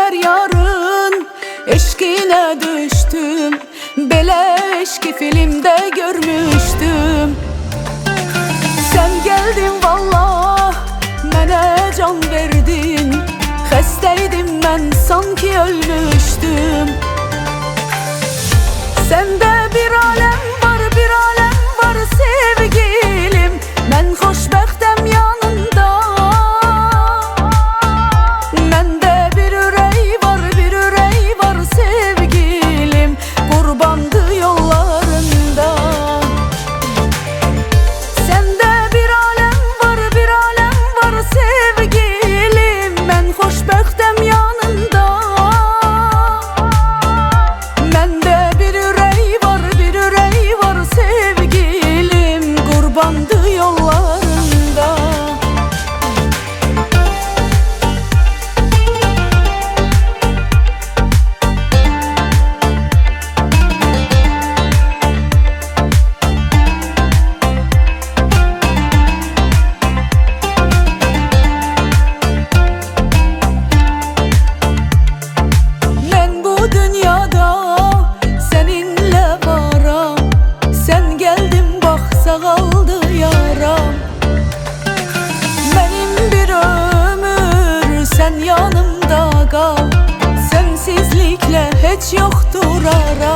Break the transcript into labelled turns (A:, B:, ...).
A: gider yarın, eşkine düştüm. Belə eşki filmde görmüştüm. Sen geldin vallah, mənə can verdin. Xəstəydim mən, sanki ölmüştüm. Sende bir alem var, bir alem var sevgilim. Mən xoşbəxtəm yanında. Məndə bir ürək var, bir ürək var sevgilim. Qurbandı yollarında. Sende bir alem var, bir alem var sevgilim. Mən xoşbəxtəm yanında. Məndə bir ürək var, bir ürək var sevgilim. Qurbandı yollarında. Mən bu dünyada seninle varam. Sen geldin bak, sağaldı yaram. Benim bir ömür sen yanımda kal. Sensizlikle hiç yoktur ara.